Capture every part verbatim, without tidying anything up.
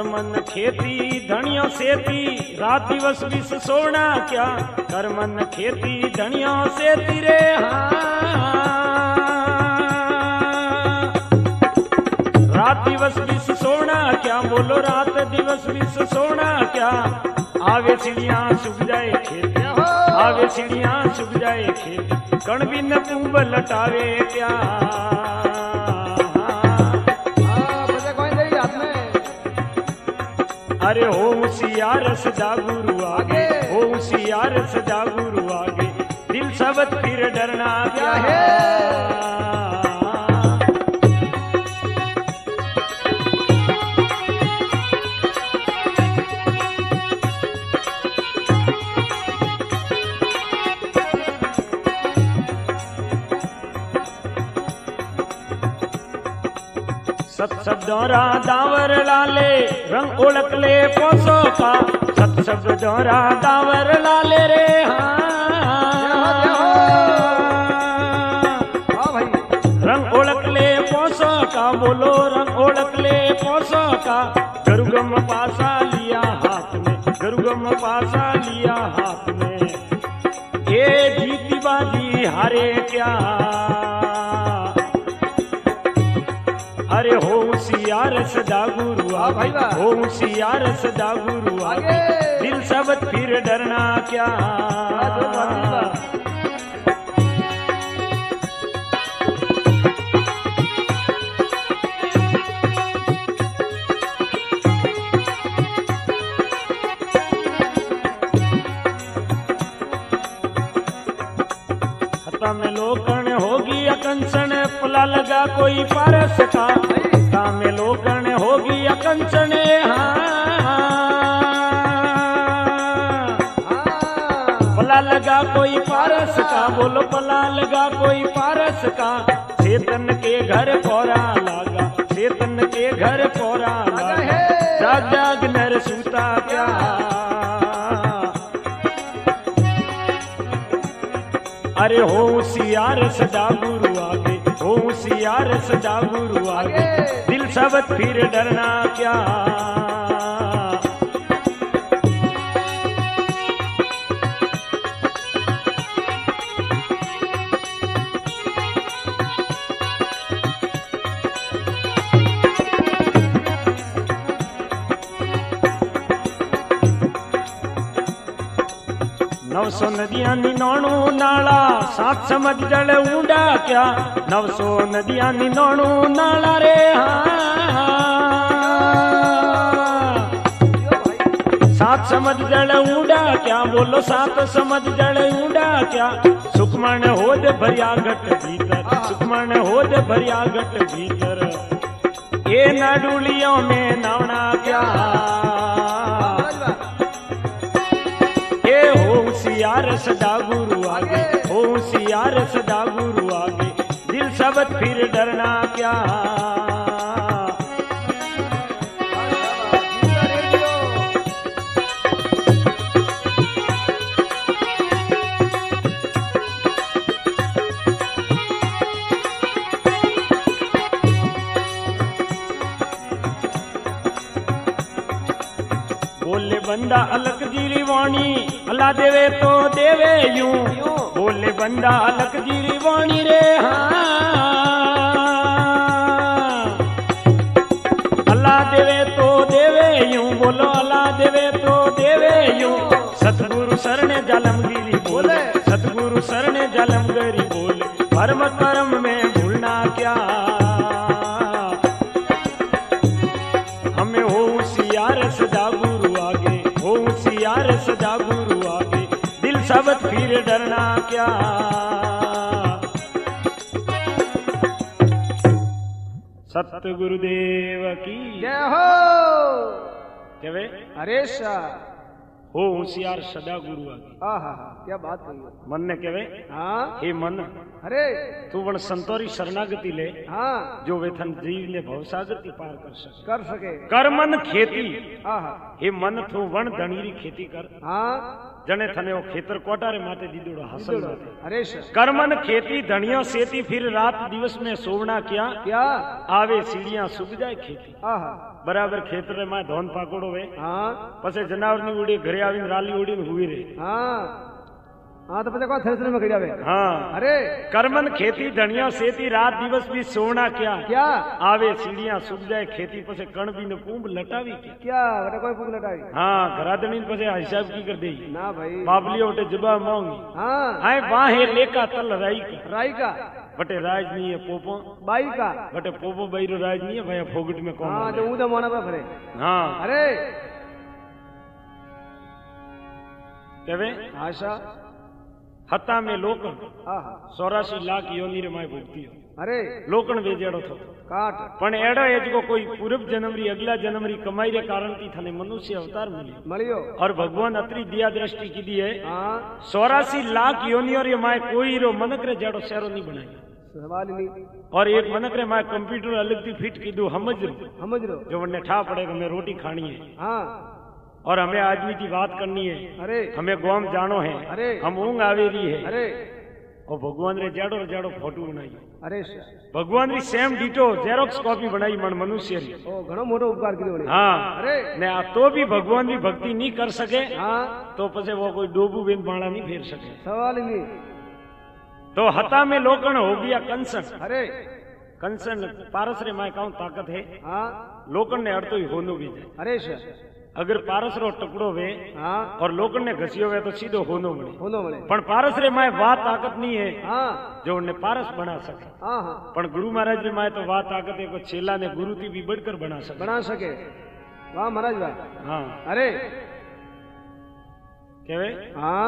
मन खेती धनियों सेती, रात दिवस विष सोना क्या। कर मन खेती धनियों सेती रे हाँ, रात दिवस विष सोना क्या। बोलो रात दिवस विष सोना क्या। आवे चिड़िया सुख जाए खेत, आवे चिड़िया सुख जाए खेत, कण भी न पूब लटावे क्या। अरे हो होशियार सजा गुरु आगे, हो होशियार सजा गुरु आगे, दिल सबत फिर डरना क्या है। सत शब्दोरा दावर लाले रंग ओळख ले पोसो का। सत शब्दोरा दावर लाले रे हाँ भाई, रंग ओळख ले पोसो का। बोलो रंग ओळख ले पोसो का। गरुगम पासा लिया हाथ में, गरुगम पासा लिया हाथ में, ये जीती बाजी हारे क्या। अरे होशियार सदा गुरु आगे, होशियार सदा गुरु आगे, दिल सबत फिर डरना क्या। हता में लोकण होगी अकंचन, पला लगा कोई पारस का। हता में लोकण होगी अकंचन हाँ, पला लगा कोई पारस का। बोलो पला लगा कोई पारस का। चेतन के घर पौरा लागा, चेतन के घर पौरा लागा, जाग जाग नर सूता क्या। अरे होशियार सदा गुरु आगे, होशियार सदा गुरु आगे, दिल सबत फिर डरना क्या। नव सौ नदियां निनोणू नाला, सात समझ जल ऊंडा क्या। नव सौ नदियां निनोणू नाला रे हाँ, सात समझ जल ऊंडा क्या। बोलो सात समझ जल ऊंडा क्या। सुखमण होद भरिया घट भीतर, सुखमण होद भरिया घट भीतर, ये नाडुलियों में नावना क्या। होशियार सदा गुरु आगे, होशियार सदा गुरु आगे, दिल सबत फिर डरना क्या। बोले बंदा अलग जीरी वाणी, अल्लाह देवे तो देवे यूं। बोले बंदा अलग जीरी वाणी रे हाँ, अल्लाह देवे तो देवे यूं। बोलो अल्लाह देवे तो देवे यूं। सतगुरु शरण जालमगिरी बोले, सतगुरु शरण जालमगिरी बोले, परम कर्म में भूलना क्या। हमें होशियार सदा गुरु आगे, होशियार सदा गुरु आगे, दिल सबत फिर डरना क्या। सतगुरुदेव की जय हो। केवे अरे शाह हो होशियार सदा गुरु आगे। आहा क्या बात हुई। मन ने केवे हाँ, हे मन अरे तू वण संतोरी शरणागति ले, हाँ, जो वेथन जीव ने भवसागर की पार कर सके। कर सके। कर मन खेती, आहा हे मन तू वण धनीरी खेती कर, हाँ, जने थने वो खेतर कोटारे माते दीदोड़ो हासिल माते अरे सर कर्मन खेती धनियो सेती फिर रात दिवस में सोवना क्या क्या आवे सीढ़ियां सुख जाए खेती आहा बराबर खेतर में धोन पाकोड़ो वे हाँ पछे जनावर नी उड़ी घरे आवीने राली उड़ीने हुई रे हाँ हाँ तो पता को थ्रेसर में खड़ी आवे हाँ अरे कर्मन खेती धनिया सेती रात दिवस भी सोना क्या क्या आवे सीढ़ियां सुख जाए खेती पछे कण भी न पूंब लटावी क्या क्या बेटा कोई फूक लटाई हाँ घरादनी पछे हिसाब की कर दे ना भाई बाबली उठे जबा मांगी हाँ आए वाहे लेका तल राई का राई का बटे राज नहीं है पोपो बाई का बटे पोपो बैरो राज नहीं है भैया फोगट में कौन हाँ जो ऊदा मोना पर फरे हाँ अरे केवे आशा हता में लोकन आहा चौरासी लाख योनि रे माय भुगती हो अरे लोकन वेजेड़ो थो काट पण एड़ो एज को कोई पूर्व जन्म री अगला जन्म री कमाई रे कारण थी थने मनुष्य अवतार मिली मलियो और भगवान अतरी दिया दृष्टि की दी है हाँ चौरासी लाख योनियों रे माय कोई रो मनक रे जड़ो शहरो नहीं बनाई सवाल नहीं और एक मनक रे माय कंप्यूटर अलग थी फिट की दू समझ रो समझ लो जो वने ठा पड़ेगा मैं रोटी खानी है हाँ और हमें आदमी की बात करनी है अरे हमें गोम जानो है अरे हम ऊंग आवेरी है अरे और भगवान रे जाड़ो जाड़ो फोटो बनाई अरे सर भगवान री सेम डिटो जेरोक्स कॉपी बनाई मन मनुष्य री ओ घणो मोटो उपकार कीधो ने हाँ अरे ने आ तो भी भगवान की भक्ति नहीं कर सके हाँ तो पछे वो कोई डोबू बेन बाणा नहीं फेर सके सवाल ही नहीं तो हता में लोकण हो गया कंसन अरे कंसन पारस रे माय काउ ताकत है हाँ लोकण ने अड़तो ही होनो भी जाए अरे सर अगर पारस रो टुकड़ो वे हाँ और लोकण ने घसियो वे तो सीधो होनो बने होनो बने पण पारस रे माय वा ताकत नहीं है हाँ जो उन्हें पारस बना सके हाँ हाँ पण गुरु महाराज रे माय तो वा ताकत है को चेला ने गुरु थी भी बढ़कर बना सके बना सके वाह महाराज वाह हाँ अरे केवे हाँ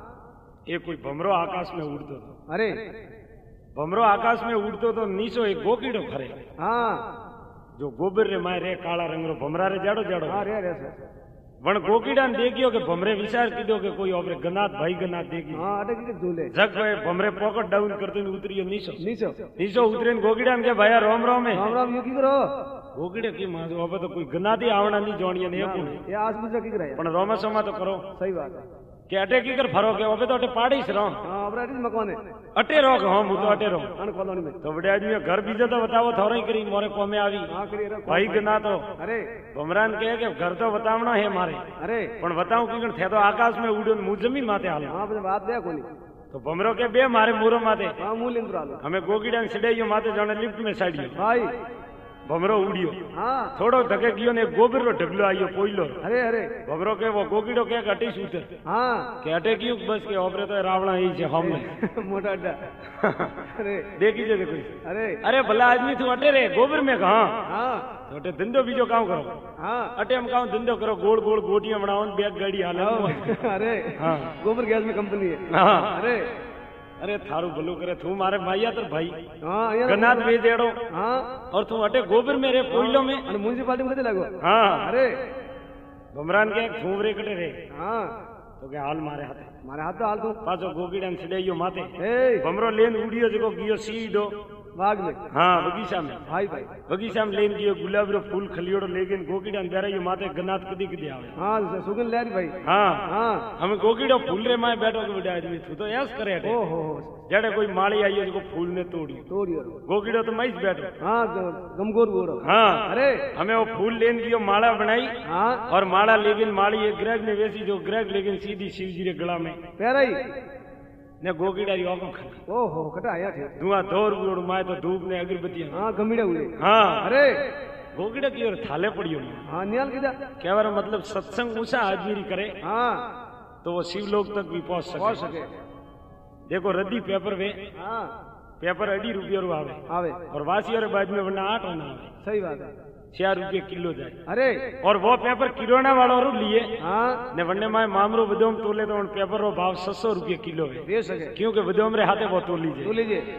एक कोई भमरो आकाश में उड़तो तो अरे भमरो आकाश में उड़तो तो नीचो एक गोकीड़ो खरे हाँ जो गोबर रे माय रे काला रंग रो भमरा रे जाड़ो जाड़ो हाँ रे रे सर वण गोकीड़ा ने देखियो के भमरे विचार कीधो के कोई ओपरे गनाथ भाई गनाथ देखी हाँ अटक के झूले जग वे भमरे पॉकेट डाउन करते ने उतरियो नीचो नीचो नीचो उतरे ने गोकीड़ा ने के भाया रोम रोम है राम राम यू की करो गोकीड़े की मां जो अब तो कोई गनाथ ही आवना नहीं जोणिया ने कोई ये आज मुझे की कराया पण रोमा सोमा तो करो सही बात है के अटे की कर फरो के ओबे तो अटे पाड़ी से रहो हाँ अपना एडिस मकान है अटे रहो के हम तो अटे रहो अन कॉलोनी में तो बड़े आदमी घर बीजे तो बताओ थोड़ा ही करी मोरे को में आवी हाँ करिए रे भाई गनाथ हो अरे भमरान कहे के घर तो बतावना है मारे अरे पण बताऊं की थे तो आकाश में उड़ो मुझ जमी माते हाल हाँ अपने बात दे कोनी तो भमरो के बे मारे मूरो माते हाँ मूल इंद्र आलो हमें गोगीड़ा सिड़ाइयो माते जाने लिफ्ट में साड़ियो भाई भमरो उड़ियो हाँ थोड़ो धके गयो ने गोबर रो ढगलो आयो पोइलो अरे अरे भमरो के वो गोगीड़ो के अटे सूते हाँ के अटे क्यों बस के ओपरे तो रावणा ही छे हमने मोटा अड्डा अरे देखी जे कोई अरे अरे भला आदमी तू अटे रे गोबर में कहा हाँ तो अटे धंधो बीजो काम करो हाँ अटे हम काम धंधो करो गोल गोल गोटियां बनाओ बैग गाड़ी हाले अरे हाँ गोबर गैस में कंपनी है हाँ अरे अरे थारू भलो करे तू मारे माइया तो भाई हाँ यहाँ गन्नात बेजेड़ो हाँ और तू अटे गोबर में रे कोयलो में अरे म्यूनिसिपालिटी में कते लागो हाँ अरे भमरान के घूमरे कटे रे हाँ तो के हाल मारे हाथे मारे हाथ तो हाल तू पाछो गोगीड़ा सिड़ाइयो माथे ए भमरो लेन उड़ियो जको गियो सीधो बाग में हाँ बगीचा में भाई भाई बगीचा में लेन गियो गुलाब रो फूल खलियोड़ो लेकिन गोगीड़ा बेराइयो माथे गन्नात कदी कदी आवे हाँ सुगन लहरी भाई हाँ हाँ हम गोगीड़ो फूल रे माए बैठो के बड़ा आदमी तू तो ऐस करे हटे ओ हो जड़े कोई माली आई जको फूल ने तोड़ियो तोड़ियो गोगीड़ो तो मईस बैठो हाँ गमगोर बोरो हाँ अरे हमें वो फूल लेन गियो माला बनाई हाँ और माला लेकिन माली एक ग्रह में वैसी जो ग्रह लेकिन सीधी शिव जी रे गला में पैरा ही ने गोगीड़ा री आंखों खली ओ हो कटा आया थे धुआं दौर उड़ माए तो धूप ने अगरबत्तियां हाँ गमीड़े हुए हाँ अरे गोगीड़ा की ओर थाले पड़ियो हाँ नियाल किधा कहवारा मतलब सत्संग ऊंचा आदमी करे हाँ तो वो शिव लोक तक भी पहुंच पहुंच सके सके देखो रद्दी पेपर वे हाँ पेपर अढ़ी रुपये रो आवे आवे और वासी और बाद में वरना आठ आना आवे सही बात है चार रुपये किलो जाए अरे और वो पेपर किरोना वालों रो लिए हाँ ने वन्ने माए मामरो बदोम तोले तो उन पेपर रो भाव छह सौ रुपये किलो है दे सके क्योंकि बदोम रे हाथे वो तोली तो जाए लीजिए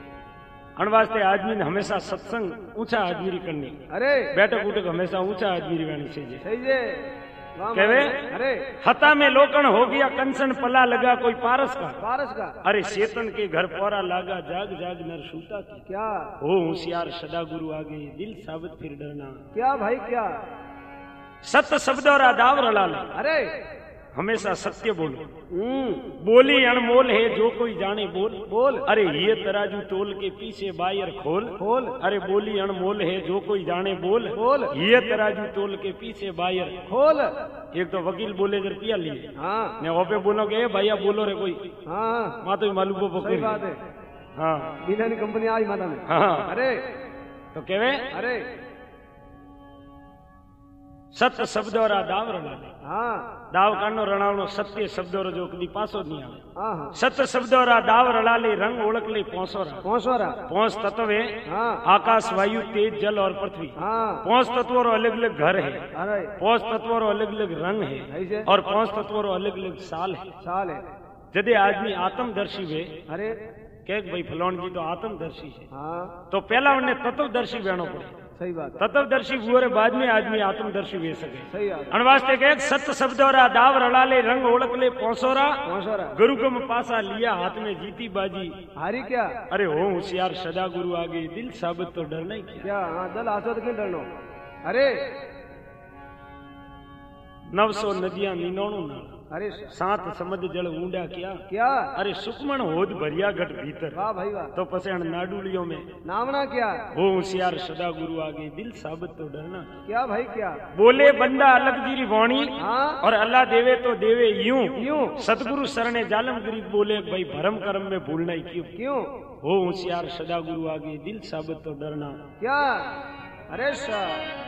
अन वास्ते आदमी ने हमेशा सत्संग ऊंचा आदमी री करनी अरे बैठक उठक हमेशा ऊंचा आदमी री वाणी चाहिए सही जे वाह कहवे महाराज। अरे हता में लोकण हो गया कंसन पला लगा कोई पारस का पारस का अरे चेतन के घर पोरा लागा जाग जाग नर सूता की क्या हो होशियार सदा गुरु आगे दिल साबित फिर डरना क्या भाई क्या सत शब्द और आदाव रला ले अरे हमेशा सत्य बोलो। हम्म बोली अनमोल है जो कोई जाने बोल। बोल अरे ये तराजू तोल के पीछे बायर खोल। खोल अरे बोली अनमोल है जो कोई जाने बोल। बोल ये तराजू तोल के पीछे बायर। खोल। एक तो वकील बोले जर पिया लिए हाँ ने वहाँ बोलोगे "ए भैया बोलो रे कोई हाँ माँ तो मालूम को सही पकड़ी बात है। हाँ बिना की कंपनी आई माता में। हाँ अरे तो केवे अरे सत्य शब्द और दाव रणाले हाँ दाव कानो रणावनो सत्य शब्द और जो कदी पासो नहीं आवे। हाँ हाँ सत्य शब्द और दाव रणाले रंग ओळख ले पोसोरा। पहुंचोरा पोंस तत्व है हाँ आकाश वायु तेज जल और पृथ्वी। हाँ पोंस तत्वों और अलग अलग घर है। अरे पोंस तत्वों और अलग अलग रंग है ऐसे और पोंस तत्वों और अलग अलग साल है। साल है। यदि आदमी आत्मदर्शी वे अरे कह भाई फलोन जी तो आत्मदर्शी है हाँ तो पहला उन्हें तत्वदर्शी बहनो पड़े। सही बात है। तत्वदर्शी हुए बाद में आदमी आत्मदर्शी वे सके। सही बात है। अनवास्ते के सत्य शब्द और दाव रड़ाले रंग ओळख ले पोसोरा। पहुंचोरा गुरु को पासा लिया हाथ में जीती बाजी। हारी क्या अरे हो होशियार सदा गुरु आगे दिल साबित तो डरना ही क्या। क्या हाँ दल आसो तो क्यों डरनो। अरे नव सौ नदियां नीनोणु ना अरे सात समुद्र जल ऊंडा क्या। क्या अरे सुकमण होद भरिया घट भीतर वाह भाई वाह। तो पसेण नाडुलियों में नामना क्या हो होशियार सदा गुरु आगे दिल साबित तो डरना। क्या भाई क्या बोले बंदा अलग जीरी वाणी हाँ और अल्लाह देवे तो देवे यूं। यूं सतगुरु शरणे जालम गरीब बोले भाई भरम कर्म में भूलना ही क्यों। क्यों हो होशियार सदा गुरु आगे दिल साबित तो डरना। क्या अरे शाह